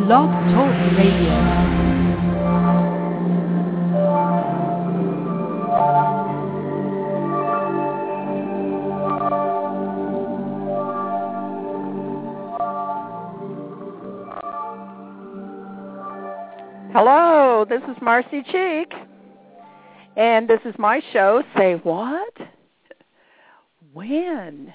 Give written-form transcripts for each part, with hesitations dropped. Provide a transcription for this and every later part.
Blog Talk Radio. Hello, this is Marcy Cheek, and this is my show, Say What? When?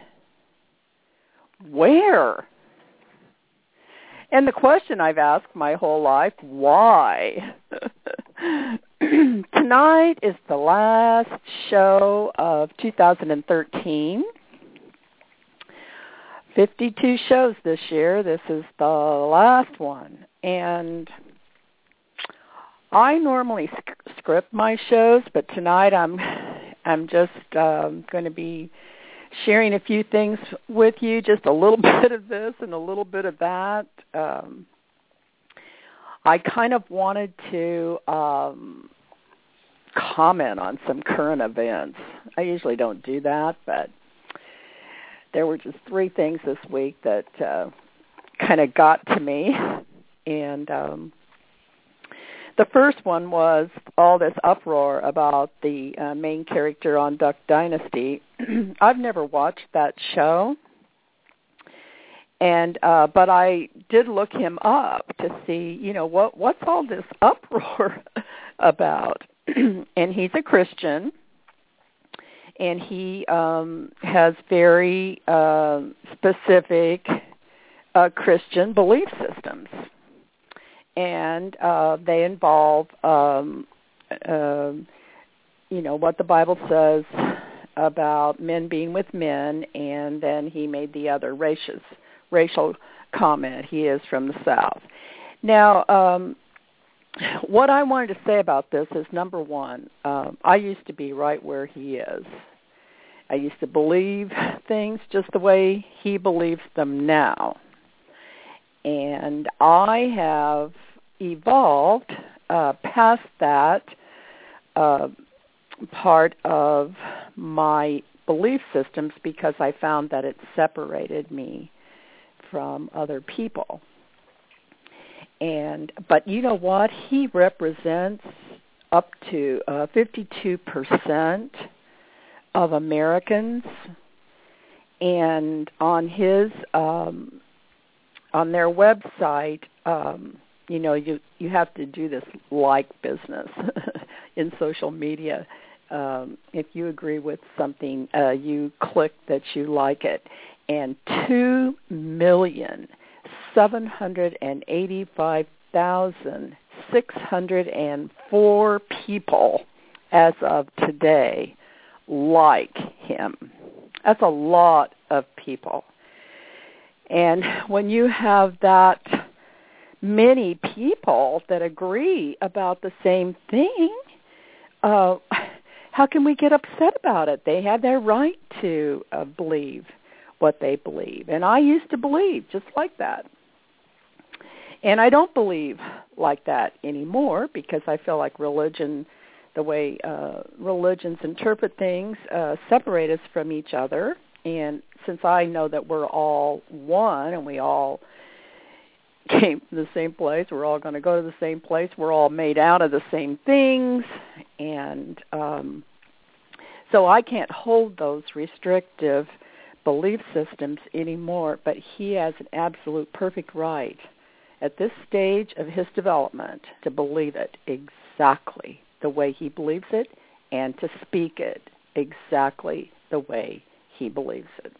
Where? And the question I've asked my whole life, why? Tonight is the last show of 2013. 52 shows this year. This is the last one. And I normally script my shows, but tonight I'm just going to be sharing a few things with you, just a little bit of this and a little bit of that. I kind of wanted to comment on some current events. I usually don't do that, but there were just three things this week that kind of got to me. And the first one was all this uproar about the main character on Duck Dynasty. I've never watched that show, and but I did look him up to see, what's all this uproar about. And he's a Christian, and he has very specific Christian belief systems. And they involve, what the Bible says about men being with men, and then he made the other racial comment. He is from the South. Now, what I wanted to say about this is, number one, I used to be right where he is. I used to believe things just the way he believes them now. And I have evolved past that part of my belief systems because I found that it separated me from other people. But you know what? He represents up to 52% of Americans, and on his on their website, you have to do this like business in social media. If you agree with something, you click that you like it. And 2,785,604 people as of today like him. That's a lot of people. And when you have that many people that agree about the same thing, how can we get upset about it? They have their right to believe what they believe. And I used to believe just like that. And I don't believe like that anymore because I feel like religion, the way religions interpret things, separate us from each other. And since I know that we're all one and we all came from the same place, we're all going to go to the same place, we're all made out of the same things, and so I can't hold those restrictive belief systems anymore, but he has an absolute perfect right at this stage of his development to believe it exactly the way he believes it and to speak it exactly the way he believes it.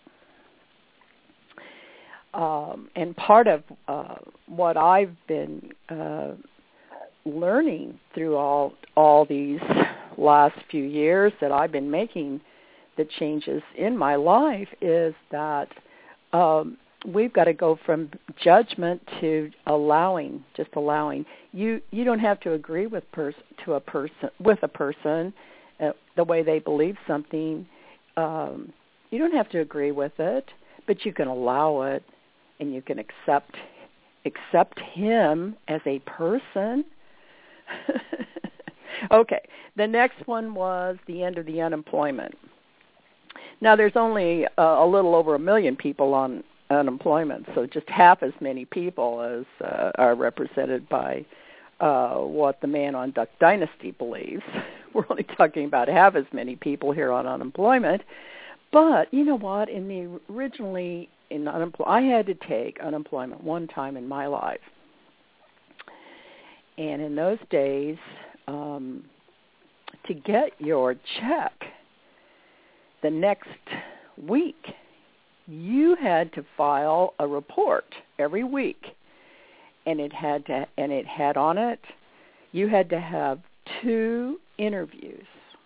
And part of what I've been learning through all these last few years that I've been making the changes in my life is that we've got to go from judgment to allowing, just allowing. You don't have to agree with a person the way they believe something. You don't have to agree with it, but you can allow it, and you can accept him as a person. Okay, the next one was the end of the unemployment. Now, there's only a little over 1 million people on unemployment. So just half as many people as are represented by what the man on Duck Dynasty believes. We're only talking about half as many people here on unemployment. But you know what? Originally in unemployment, I had to take unemployment one time in my life. And in those days, to get your check the next week, you had to file a report every week, and it had on it, you had to have 2 interviews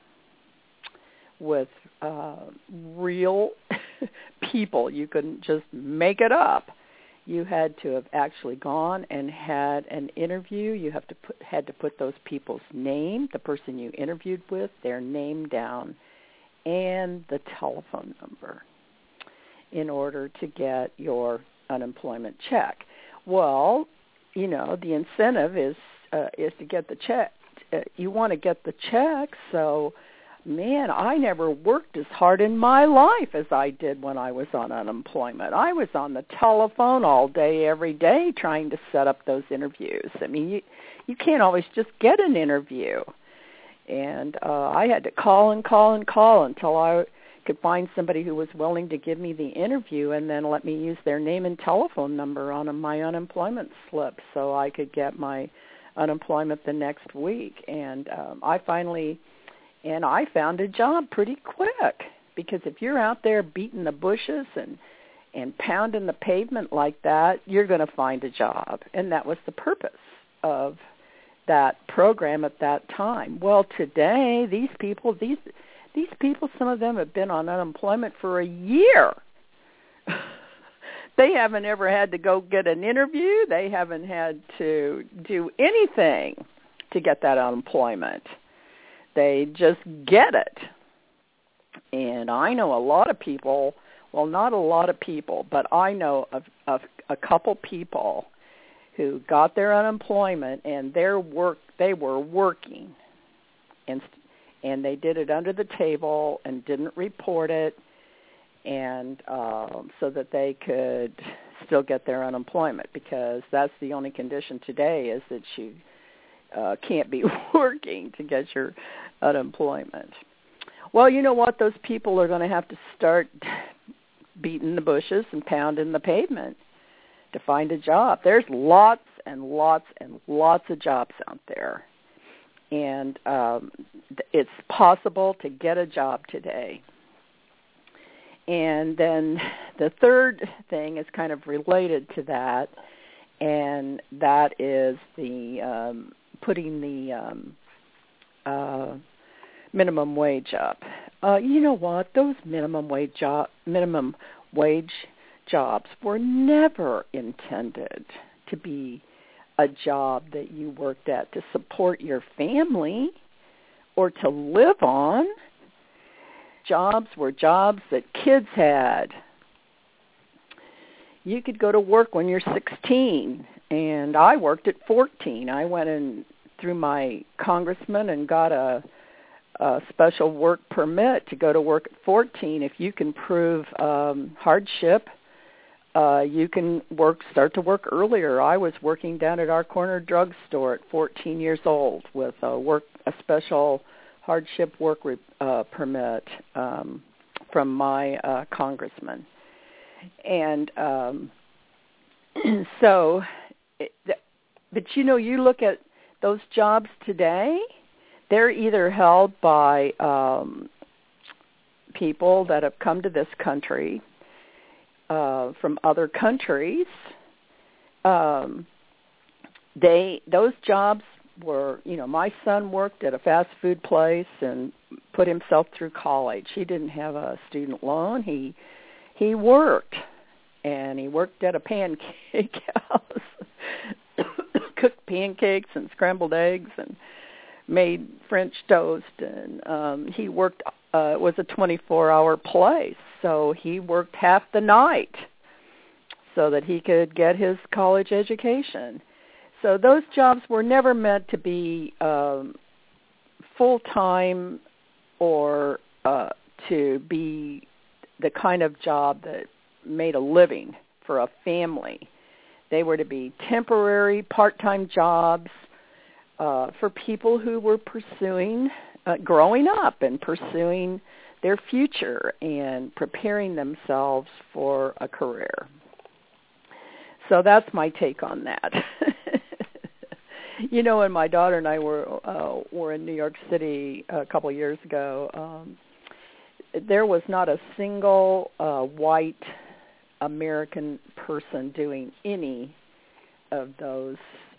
with real people. You couldn't just make it up. You had to have actually gone and had an interview. You had to put those people's name, the person you interviewed with, their name down, and the telephone number in order to get your unemployment check. Well, you know, the incentive is to get the check. You want to get the check, so man, I never worked as hard in my life as I did when I was on unemployment. I was on the telephone all day, every day, trying to set up those interviews. I mean, you can't always just get an interview. And I had to call until I could find somebody who was willing to give me the interview and then let me use their name and telephone number on my unemployment slip so I could get my unemployment the next week. And I found a job pretty quick, because if you're out there beating the bushes and pounding the pavement like that, you're going to find a job. And that was the purpose of that program at that time. Well, today, these people, some of them have been on unemployment for a year. They haven't ever had to go get an interview. They haven't had to do anything to get that unemployment. They just get it. And I know a lot of people, well, not a lot of people, but I know of a couple people who got their unemployment and they were working, and they did it under the table and didn't report it, and so that they could still get their unemployment, because that's the only condition today, is that you can't be working to get your unemployment. Well, you know what? Those people are going to have to start beating the bushes and pounding the pavement to find a job. There's lots and lots and lots of jobs out there. And it's possible to get a job today. And then the third thing is kind of related to that, and that is the putting the minimum wage up. You know what? Those minimum wage jobs were never intended to be a job that you worked at to support your family or to live on. Jobs were jobs that kids had. You could go to work when you're 16, and I worked at 14. I went in through my congressman and got a special work permit to go to work at 14. If you can prove hardship, you can start to work earlier. I was working down at our corner drugstore at 14 years old with a special hardship work permit from my congressman. And but you know, you look at those jobs today, they're either held by people that have come to this country from other countries. Those jobs were, you know, my son worked at a fast food place and put himself through college. He didn't have a student loan. He worked, and he worked at a pancake house, cooked pancakes and scrambled eggs and made French toast, and he worked, it was a 24-hour place, so he worked half the night so that he could get his college education. So those jobs were never meant to be full-time or to be the kind of job that made a living for a family. They were to be temporary, part-time jobs for people who were pursuing, growing up and pursuing their future and preparing themselves for a career. So that's my take on that. You know, when my daughter and I were in New York City a couple of years ago, there was not a single white American person doing any of those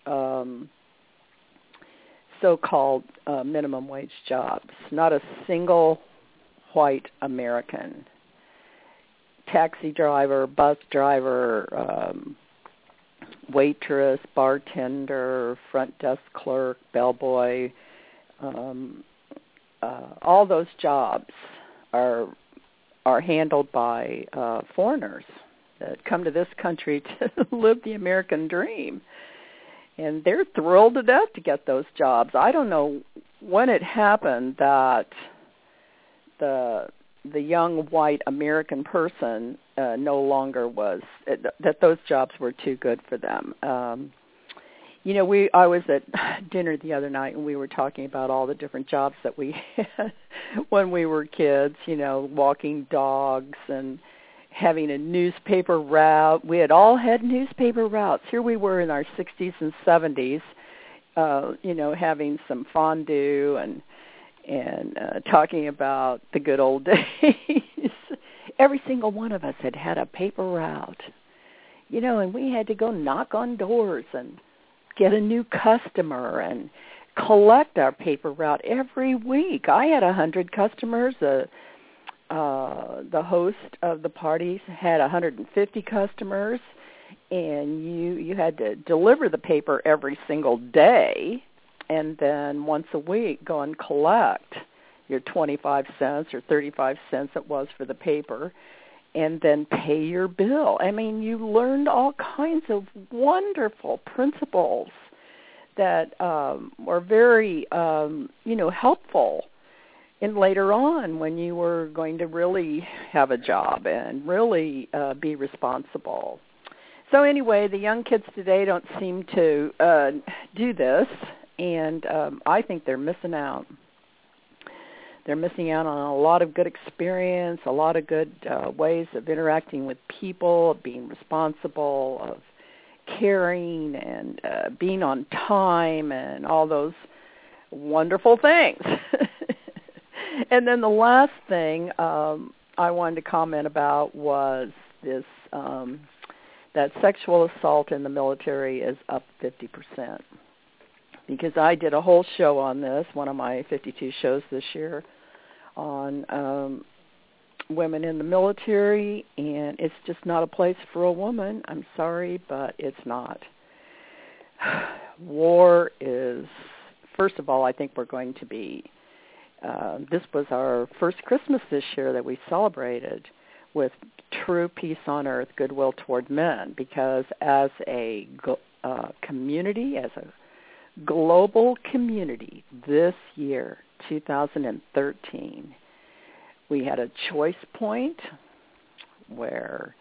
so-called minimum wage jobs. Not a single white American. Taxi driver, bus driver, waitress, bartender, front desk clerk, bellboy, all those jobs are handled by foreigners that come to this country to live the American dream. And they're thrilled to death to get those jobs. I don't know when it happened that the young white American person no longer was, that those jobs were too good for them. You know, I was at dinner the other night and we were talking about all the different jobs that we had when we were kids, you know, walking dogs and having a newspaper route. We had all had newspaper routes. Here we were in our 60s and 70s, you know, having some fondue and talking about the good old days. Every single one of us had a paper route, you know, and we had to go knock on doors and get a new customer and collect our paper route every week. I had 100 customers. The host of the parties had 150 customers, and you had to deliver the paper every single day, and then once a week go and collect your 25 cents or 35 cents it was for the paper, and then pay your bill. I mean, you learned all kinds of wonderful principles that were very, you know, helpful in later on when you were going to really have a job and really be responsible. So anyway, the young kids today don't seem to do this, and I think they're missing out. They're missing out on a lot of good experience, a lot of good ways of interacting with people, of being responsible, of caring, and being on time, and all those wonderful things. And then the last thing I wanted to comment about was this, that sexual assault in the military is up 50%. Because I did a whole show on this, one of my 52 shows this year, on women in the military, and it's just not a place for a woman. I'm sorry, but it's not. War is, first of all, I think we're going to be, this was our first Christmas this year that we celebrated with true peace on earth, goodwill toward men, because as a community, as a global community this year, 2013, we had a choice point where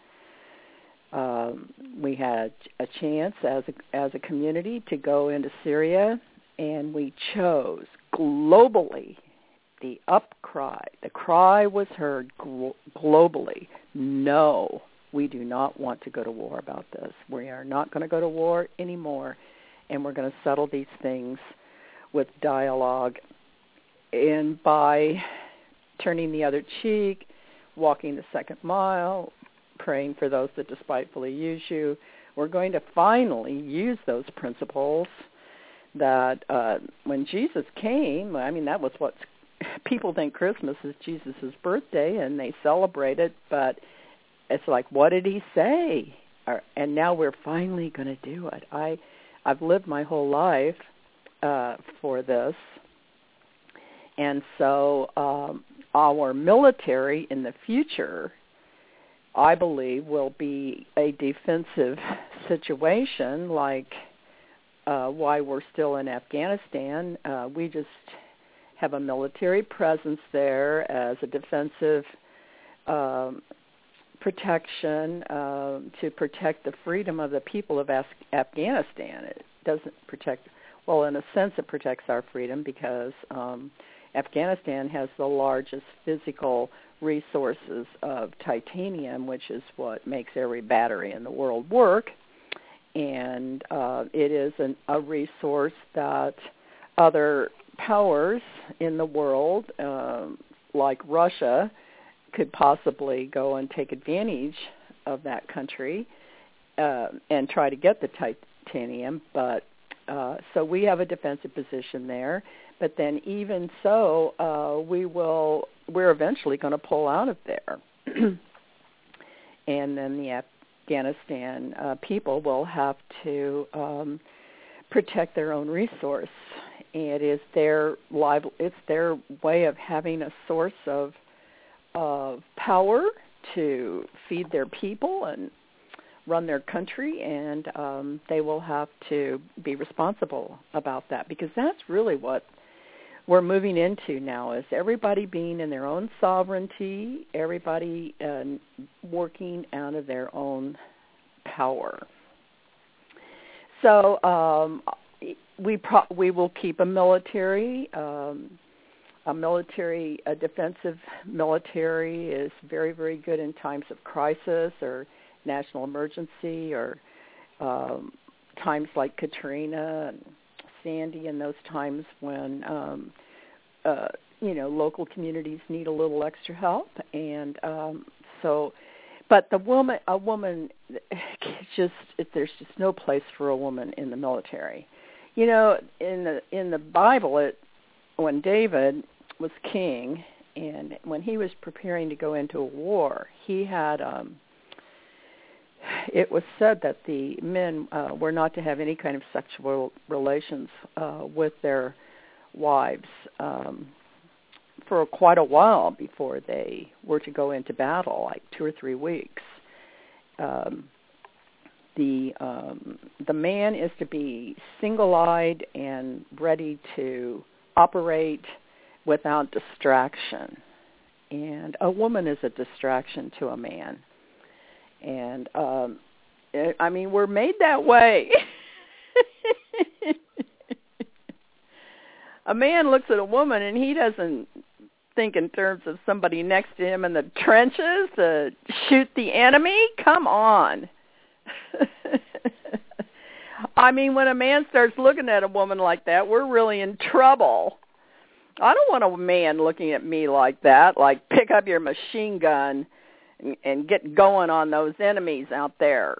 we had a chance as a community to go into Syria, and we chose globally. The upcry, the cry was heard globally. No, we do not want to go to war about this. We are not going to go to war anymore, and we're going to settle these things with dialogue and by turning the other cheek, walking the second mile, praying for those that despitefully use you. We're going to finally use those principles that when Jesus came, I mean, that was what people think Christmas is Jesus' birthday, and they celebrate it, but it's like, what did he say? And now we're finally going to do it. I've lived my whole life for this, and so our military in the future, I believe, will be a defensive situation like why we're still in Afghanistan. We just have a military presence there as a defensive protection to protect the freedom of the people of Afghanistan. It doesn't protect, well, in a sense it protects our freedom because Afghanistan has the largest physical resources of titanium, which is what makes every battery in the world work. And it is a resource that other powers in the world, like Russia, could possibly go and take advantage of that country and try to get the titanium. But so we have a defensive position there. But then even so, we're eventually going to pull out of there. And then the Afghanistan people will have to protect their own resource. It is it's their way of having a source of power to feed their people and run their country, and they will have to be responsible about that, because that's really what we're moving into now, is everybody being in their own sovereignty, everybody working out of their own power. So we will keep a military. A defensive military is very, very good in times of crisis or national emergency, or times like Katrina and Sandy, and those times when local communities need a little extra help. And but a woman, there's just no place for a woman in the military. In the Bible, when David was king, and when he was preparing to go into a war, he had it was said that the men were not to have any kind of sexual relations with their wives for quite a while before they were to go into battle, like 2 or 3 weeks. The man is to be single-eyed and ready to operate without distraction, and a woman is a distraction to a man. And we're made that way. A man looks at a woman and he doesn't think in terms of somebody next to him in the trenches to shoot the enemy. Come on. When a man starts looking at a woman like that, we're really in trouble. I don't want a man looking at me like that, like pick up your machine gun and get going on those enemies out there.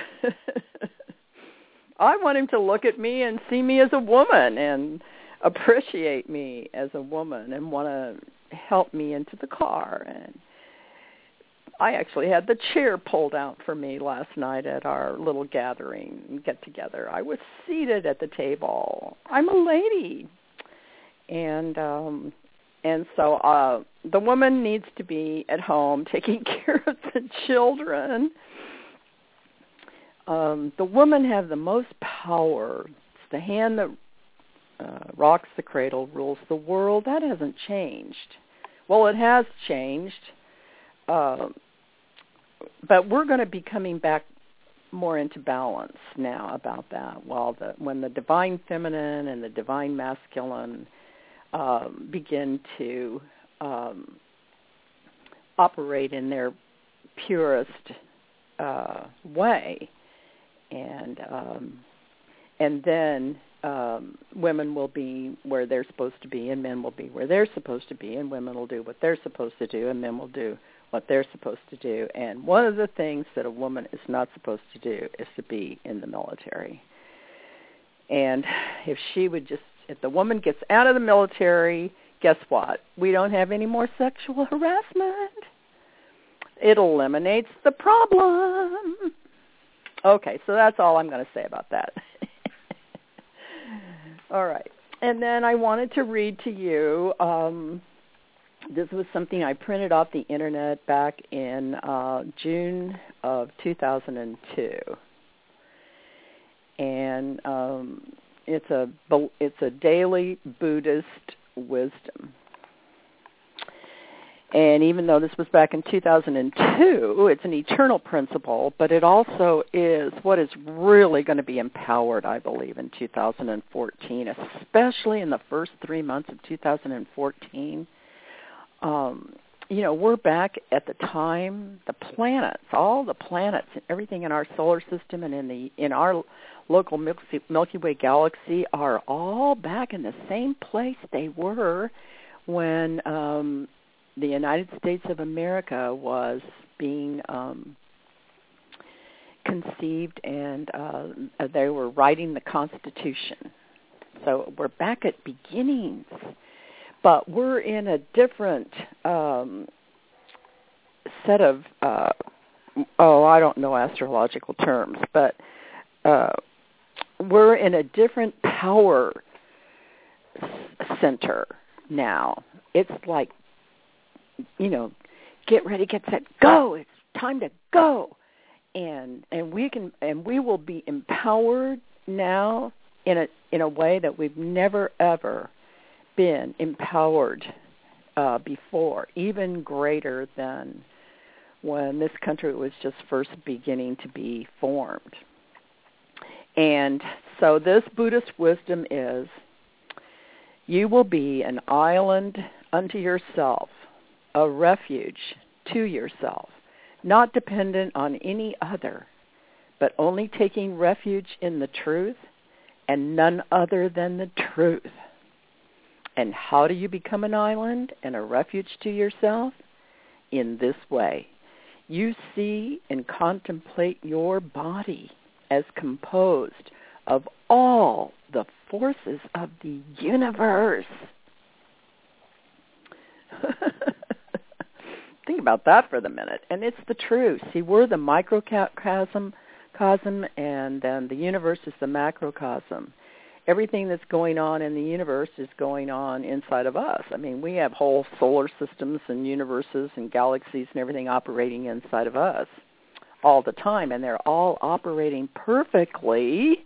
I want him to look at me and see me as a woman and appreciate me as a woman and want to help me into the car. And I actually had the chair pulled out for me last night at our little gathering, get-together. I was seated at the table. I'm a lady. And so the woman needs to be at home taking care of the children. The woman has the most power. It's the hand that rocks the cradle, rules the world. That hasn't changed. Well, it has changed, but we're going to be coming back more into balance now about that. When the divine feminine and the divine masculine begin to operate in their purest way, and then women will be where they're supposed to be, and men will be where they're supposed to be, and women will do what they're supposed to do, and men will do what they're supposed to do. And one of the things that a woman is not supposed to do is to be in the military. And if the woman gets out of the military, guess what? We don't have any more sexual harassment. It eliminates the problem. Okay, so that's all I'm going to say about that. All right. And then I wanted to read to you, this was something I printed off the Internet back in June of 2002. And it's a daily Buddhist wisdom. And even though this was back in 2002, it's an eternal principle, but it also is what is really going to be empowered, I believe, in 2014, especially in the first 3 months of 2014. We're back at the time, the planets, all the planets, everything in our solar system and in our local Milky Way galaxy are all back in the same place they were when the United States of America was being conceived, and they were writing the Constitution. So we're back at beginnings, but we're in a different set of, I don't know astrological terms, but we're in a different power center now. It's like, get ready, get set, go. It's time to go. And we will be empowered now in a way that we've never ever been empowered before, even greater than when this country was just first beginning to be formed. And so this Buddhist wisdom is, you will be an island unto yourself, a refuge to yourself, not dependent on any other, but only taking refuge in the truth and none other than the truth. And how do you become an island and a refuge to yourself? In this way. You see and contemplate your body as composed of all the forces of the universe. Think about that for the minute. And it's the truth. See, we're the microcosm, and then the universe is the macrocosm. Everything that's going on in the universe is going on inside of us. I mean, we have whole solar systems and universes and galaxies and everything operating inside of us all the time, and they're all operating perfectly.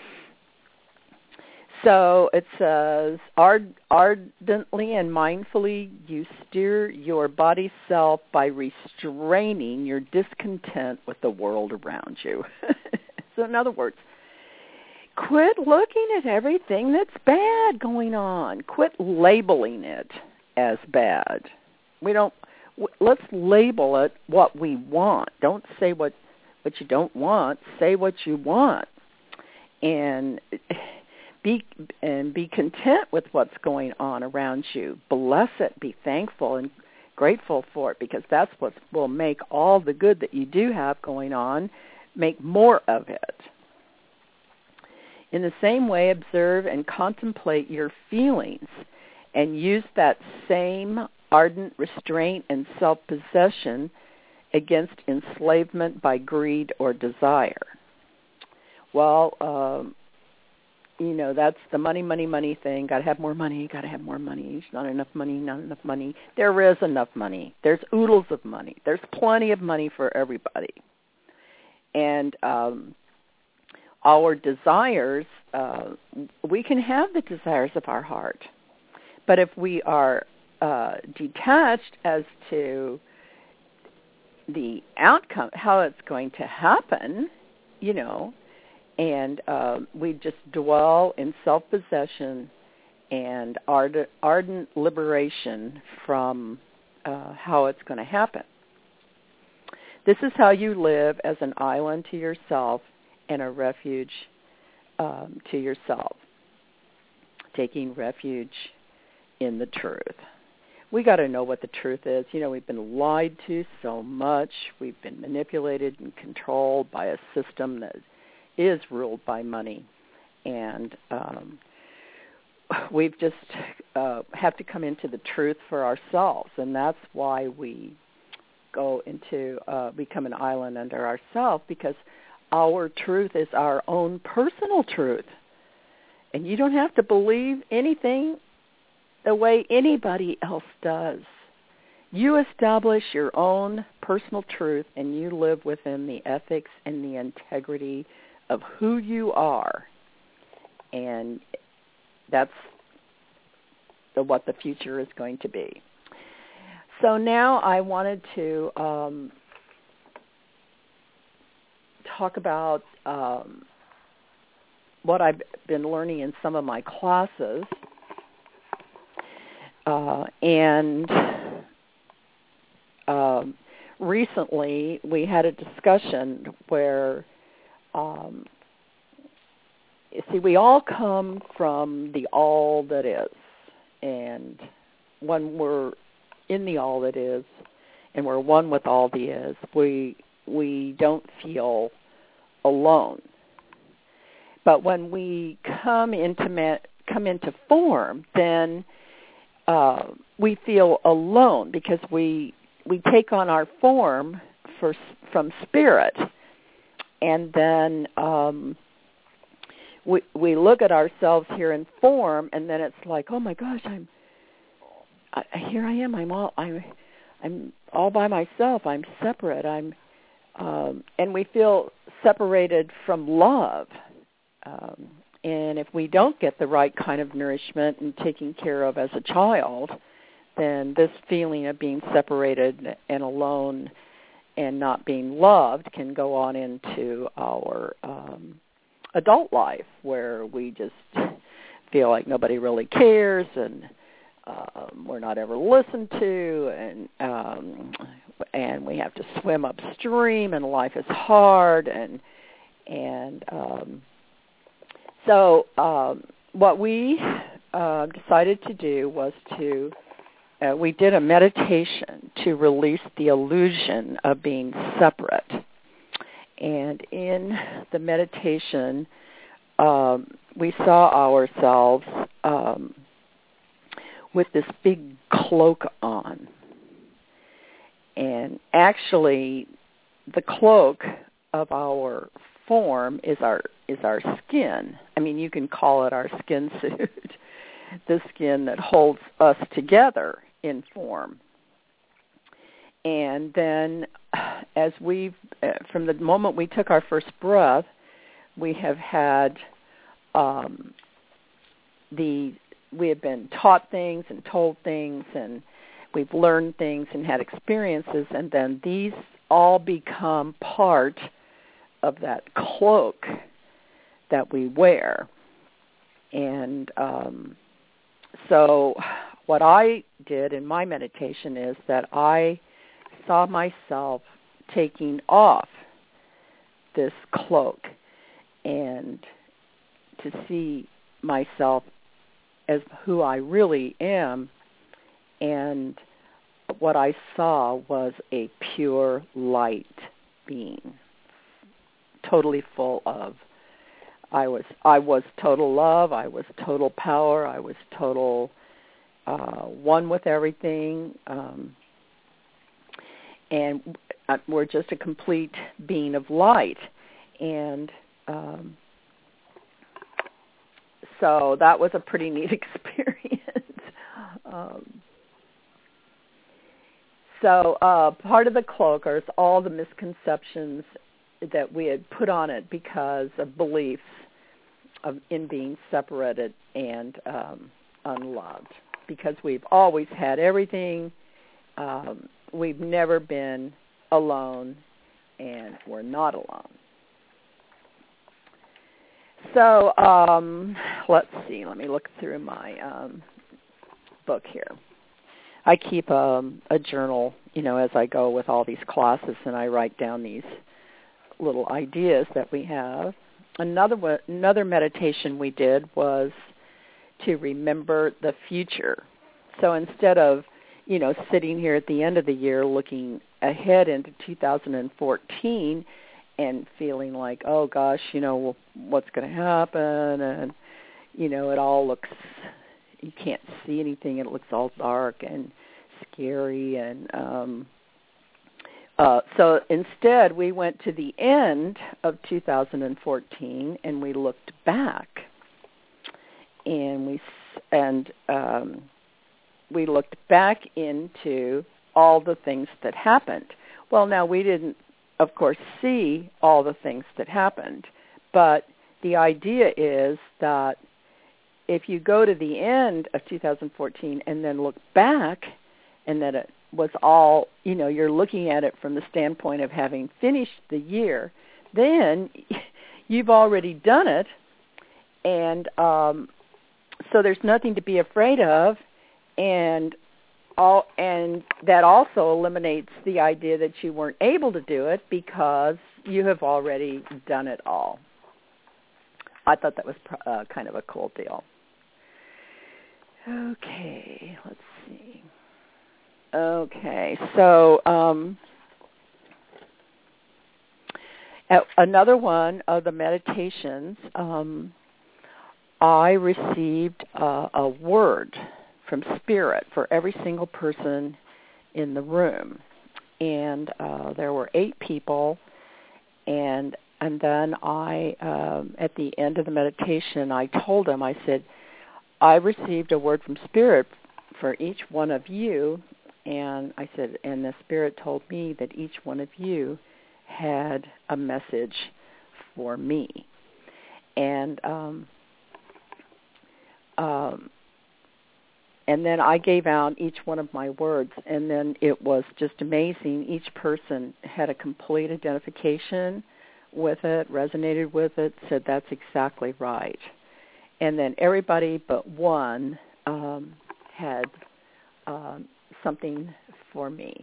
So it says, ardently and mindfully you steer your body self by restraining your discontent with the world around you. So in other words, quit looking at everything that's bad going on. Quit labeling it as bad. Let's label it what we want. Don't say what you don't want. Say what you want. And be content with what's going on around you. Bless it. Be thankful and grateful for it, because that's what will make all the good that you do have going on, make more of it. In the same way, observe and contemplate your feelings and use that same ardent restraint and self-possession against enslavement by greed or desire. Well, that's the money thing. Got to have more money, got to have more money. There's not enough money. There is enough money. There's oodles of money. There's plenty of money for everybody. And our desires, we can have the desires of our heart. But if we are detached as to the outcome, how it's going to happen, and we just dwell in self-possession and ardent liberation from how it's going to happen. This is how you live as an island to yourself and a refuge to yourself, taking refuge in the truth. We got to know what the truth is. We've been lied to so much. We've been manipulated and controlled by a system that is ruled by money. And we've just have to come into the truth for ourselves. And that's why we go into become an island unto ourselves, because our truth is our own personal truth. And you don't have to believe anything the way anybody else does. You establish your own personal truth, and you live within the ethics and the integrity of who you are. And that's what the future is going to be. So now I wanted to talk about what I've been learning in some of my classes. And recently we had a discussion where, you see, we all come from the all that is. And when we're in the all that is and we're one with all the is, we don't feel alone. But when we come into form, then we feel alone because we take on our form from spirit, and then we look at ourselves here in form, and then it's like, oh my gosh, here I am. I'm all by myself. I'm separate. And we feel separated from love. And if we don't get the right kind of nourishment and taken care of as a child, then this feeling of being separated and alone and not being loved can go on into our adult life, where we just feel like nobody really cares, and we're not ever listened to, and we have to swim upstream, and life is hard, and so what we decided to do was we did a meditation to release the illusion of being separate. And in the meditation, we saw ourselves with this big cloak on. And actually, the cloak of our form is our skin. I mean, you can call it our skin suit, the skin that holds us together in form. And then as from the moment we took our first breath, we have had we have been taught things and told things, and we've learned things and had experiences, and then these all become part of that cloak that we wear. And so what I did in my meditation is that I saw myself taking off this cloak and to see myself as who I really am. And what I saw was a pure light being, totally full of. I was total love. I was total power. I was total one with everything. And we're just a complete being of light. And so that was a pretty neat experience. So part of the cloak is all the misconceptions that we had put on it because of beliefs in being separated and unloved. Because we've always had everything. We've never been alone, and we're not alone. So let's see. Let me look through my book here. I keep a journal, as I go with all these classes, and I write down these little ideas that we have. Another meditation we did was to remember the future. So instead of, sitting here at the end of the year looking ahead into 2014 and feeling like, oh gosh, what's going to happen, and it all looks, you can't see anything, it looks all dark and scary, and so instead we went to the end of 2014 and we looked back, and we looked back into all the things that happened. Well, now we didn't, of course, see all the things that happened, but the idea is that if you go to the end of 2014 and then look back, and then was all, you're looking at it from the standpoint of having finished the year, then you've already done it, and so there's nothing to be afraid of, and that also eliminates the idea that you weren't able to do it because you have already done it all. I thought that was kind of a cool deal. Okay, let's see. Okay, so another one of the meditations, I received a word from Spirit for every single person in the room. And there were 8 people, and then I, at the end of the meditation, I told them, I said, I received a word from Spirit for each one of you, and I said, and the Spirit told me that each one of you had a message for me. And then I gave out each one of my words, and then it was just amazing. Each person had a complete identification with it, resonated with it, said that's exactly right. And then everybody but one had something for me.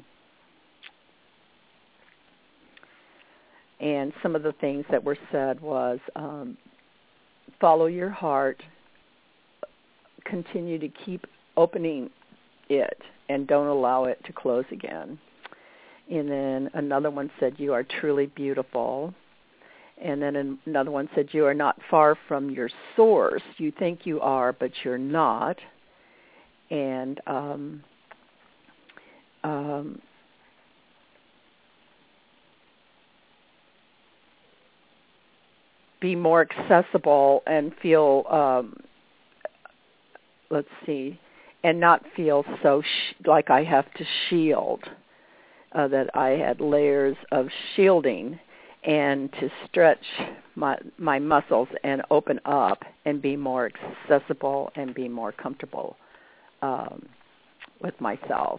And some of the things that were said was, follow your heart, continue to keep opening it, and don't allow it to close again. And then another one said, you are truly beautiful. And then another one said, you are not far from your source. You think you are, but you're not. And be more accessible and feel, and not feel so like I have to shield, that I had layers of shielding, and to stretch my muscles and open up and be more accessible and be more comfortable with myself.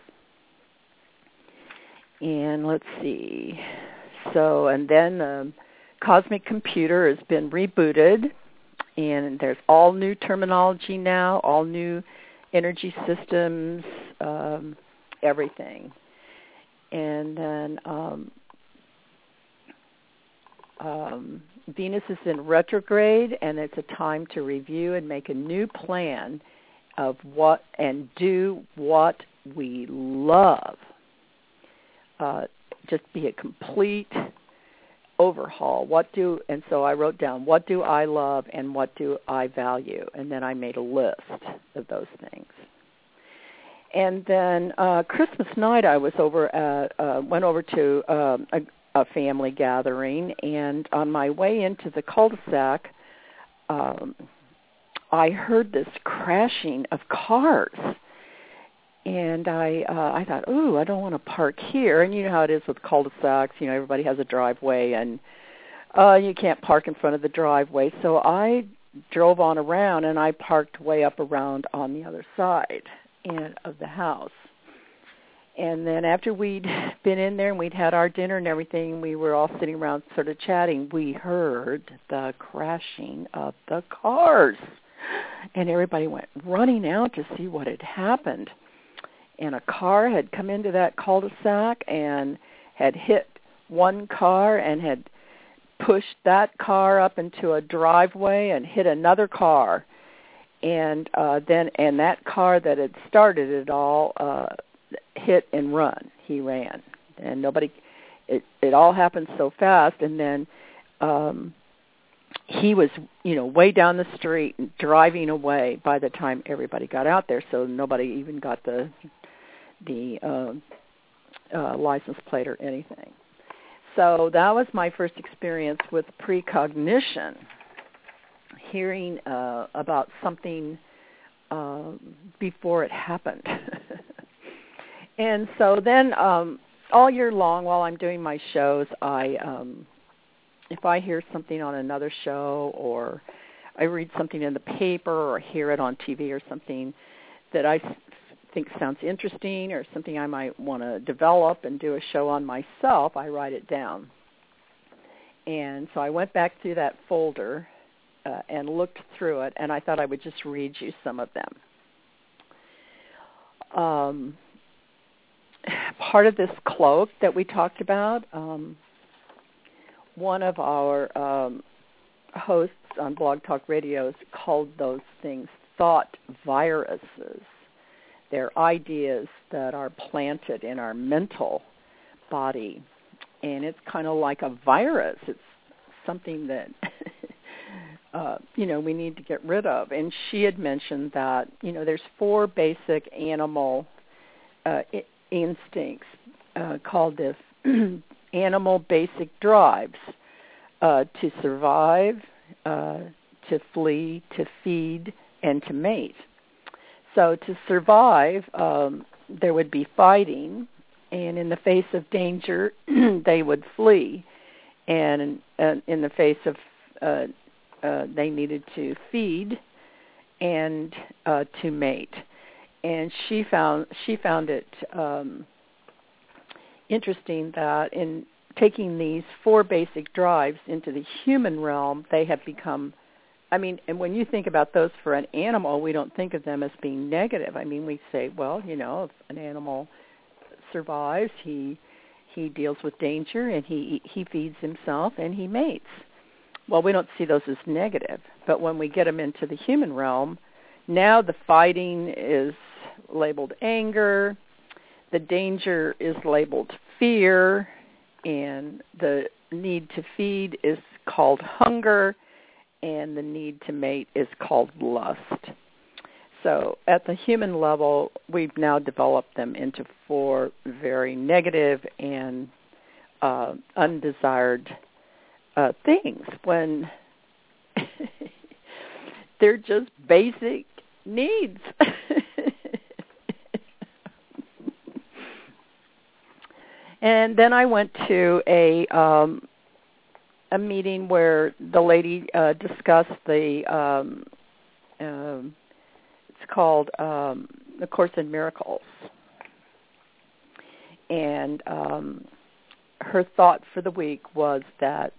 And let's see. So, and then the Cosmic Computer has been rebooted, and there's all new terminology now, all new energy systems, everything. And then Venus is in retrograde, and it's a time to review and make a new plan of what and do what we love. Just be a complete overhaul. And so I wrote down, what do I love and what do I value? And then I made a list of those things. And then Christmas night, I was went over to a family gathering, and on my way into the cul-de-sac, I heard this crashing of cars. And I thought, ooh, I don't want to park here. And you know how it is with cul-de-sacs. Everybody has a driveway, and you can't park in front of the driveway. So I drove on around, and I parked way up around on the other side of the house. And then after we'd been in there and we'd had our dinner and everything, we were all sitting around sort of chatting. We heard the crashing of the cars. And everybody went running out to see what had happened. And a car had come into that cul-de-sac and had hit one car and had pushed that car up into a driveway and hit another car. And then that car that had started it all hit and run. He ran. And it all happened so fast. And then he was, way down the street and driving away by the time everybody got out there. So nobody even got the license plate or anything. So that was my first experience with precognition, hearing about something before it happened. And so then all year long while I'm doing my shows, if I hear something on another show or I read something in the paper or hear it on TV or something that I think sounds interesting or something I might want to develop and do a show on myself, I write it down. And so I went back through that folder and looked through it, and I thought I would just read you some of them. Part of this cloak that we talked about, one of our hosts on Blog Talk Radio called those things thought viruses. They're ideas that are planted in our mental body, and it's kind of like a virus. It's something that we need to get rid of. And she had mentioned that there's 4 basic animal instincts called this animal basic drives: to survive, to flee, to feed, and to mate. So to survive, there would be fighting, and in the face of danger, they would flee, and in the face of they needed to feed and to mate. And she found it interesting that in taking these 4 basic drives into the human realm, they have become, and when you think about those for an animal, we don't think of them as being negative. We say, well, if an animal survives, he deals with danger, and he feeds himself, and he mates. Well, we don't see those as negative. But when we get them into the human realm, now the fighting is labeled anger, the danger is labeled fear, and the need to feed is called hunger, and the need to mate is called lust. So at the human level, we've now developed them into 4 very negative and undesired things, when they're just basic needs. And then I went to a meeting where the lady discussed it's called The Course in Miracles. And her thought for the week was that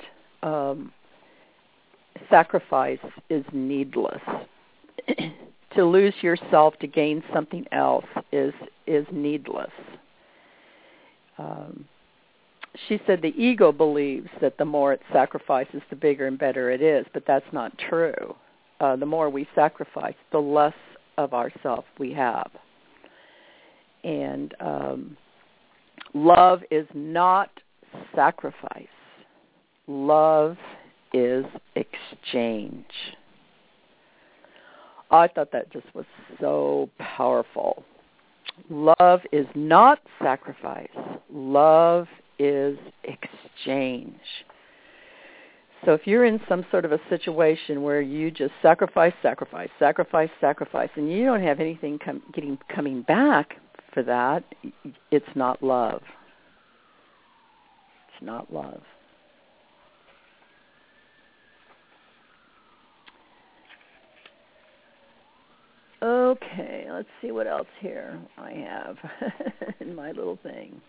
sacrifice is needless. To lose yourself to gain something else is needless. She said the ego believes that the more it sacrifices, the bigger and better it is, but that's not true. The more we sacrifice, the less of ourself we have. And love is not sacrifice. Love is exchange. I thought that just was so powerful. Love is not sacrifice. Love is exchange. So if you're in some sort of a situation where you just sacrifice, and you don't have anything coming back for that, it's not love. It's not love. Okay, let's see what else here I have in my little thing.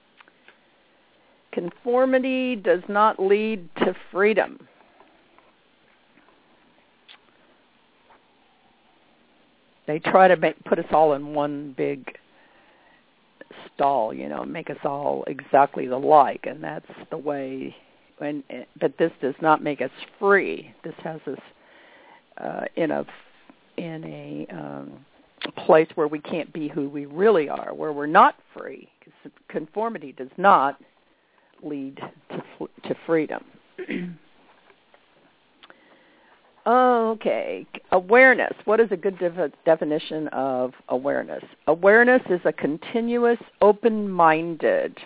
Conformity does not lead to freedom. They try to put us all in one big stall, make us all exactly alike, and that's the way. But this does not make us free. This has us in a place where we can't be who we really are, where we're not free, because conformity does not lead to freedom. Okay, awareness. What is a good definition of awareness? Awareness is a continuous, open-minded,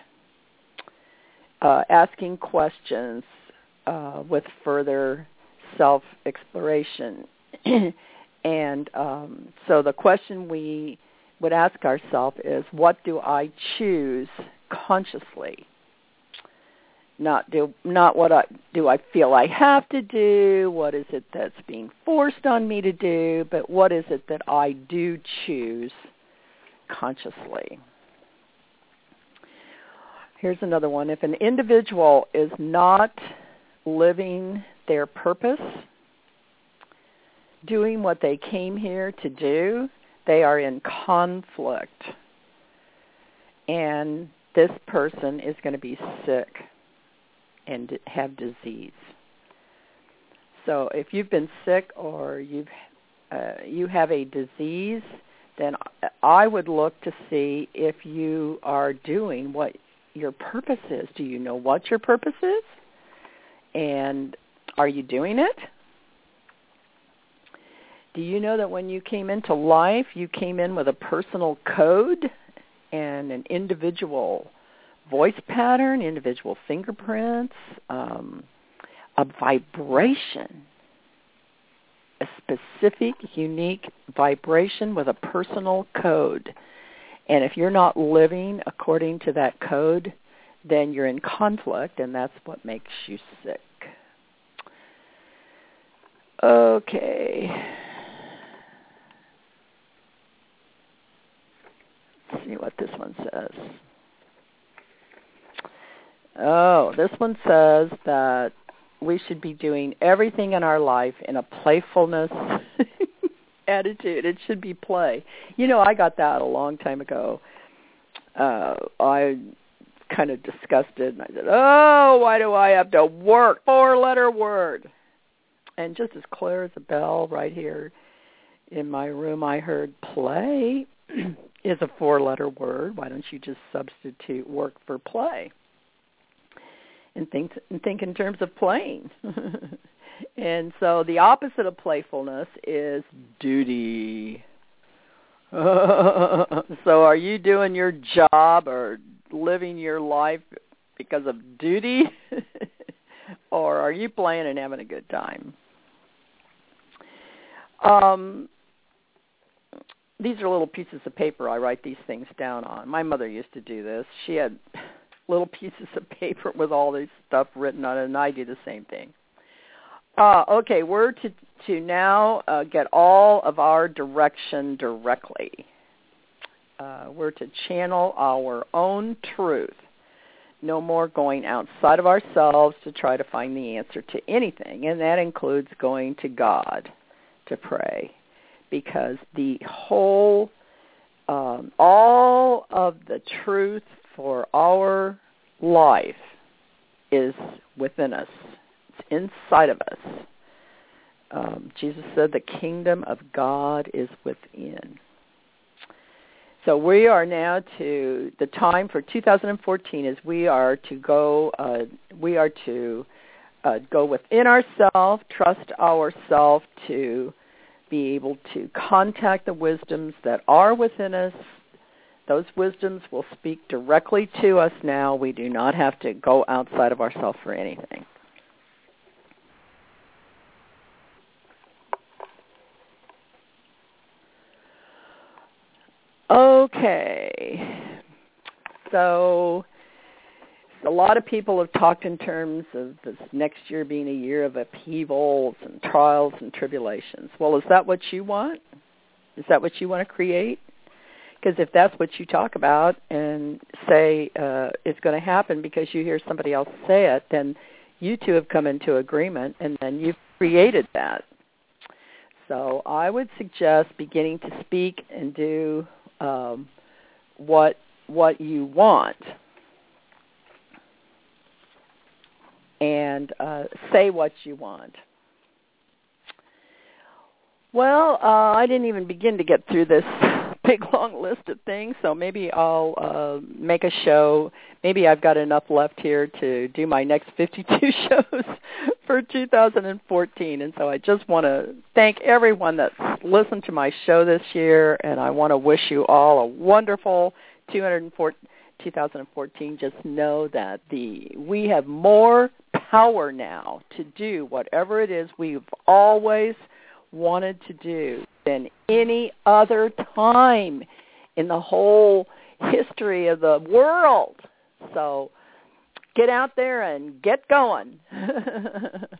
asking questions with further self-exploration. And so the question we would ask ourselves is, what do I choose consciously? Not what do I feel I have to do, what is it that's being forced on me to do, but what is it that I do choose consciously. Here's another one. If an individual is not living their purpose, doing what they came here to do, they are in conflict. And this person is going to be sick and have disease. So if you've been sick or you have a disease, then I would look to see if you are doing what your purpose is. Do you know what your purpose is? And are you doing it? Do you know that when you came into life, you came in with a personal code and an individual voice pattern, individual fingerprints, a vibration, a specific, unique vibration with a personal code. And if you're not living according to that code, then you're in conflict, and that's what makes you sick. Okay. Let's see what this one says. Oh, this one says that we should be doing everything in our life in a playfulness attitude. It should be play. You know, I got that a long time ago. I kind of discussed it, and I said, oh, why do I have to work? 4-letter word. And just as clear as a bell right here in my room, I heard play is a 4-letter word. Why don't you just substitute work for play? And think in terms of playing. And so the opposite of playfulness is duty. So are you doing your job or living your life because of duty? Or are you playing and having a good time? These are little pieces of paper I write these things down on. My mother used to do this. She had little pieces of paper with all this stuff written on it, and I do the same thing. Okay, we're to now get all of our direction directly. We're to channel our own truth. No more going outside of ourselves to try to find the answer to anything, and that includes going to God to pray, because the whole, all of the truth for our life is within us. It's inside of us. Jesus said the kingdom of God is within. So we are now to, the time for 2014 is we are to go within ourselves, trust ourselves to be able to contact the wisdoms that are within us. Those wisdoms will speak directly to us now. We do not have to go outside of ourselves for anything. Okay. So a lot of people have talked in terms of this next year being a year of upheavals and trials and tribulations. Well, is that what you want? Is that what you want to create? Because if that's what you talk about and say it's going to happen because you hear somebody else say it, then you two have come into agreement, and then you've created that. So I would suggest beginning to speak and do what you want, and say what you want. Well, I didn't even begin to get through this big, long list of things, so maybe I'll make a show. Maybe I've got enough left here to do my next 52 shows for 2014, and so I just want to thank everyone that's listened to my show this year, and I want to wish you all a wonderful 2014. Just know that we have more power now to do whatever it is we've always wanted to do than any other time in the whole history of the world. So get out there and get going.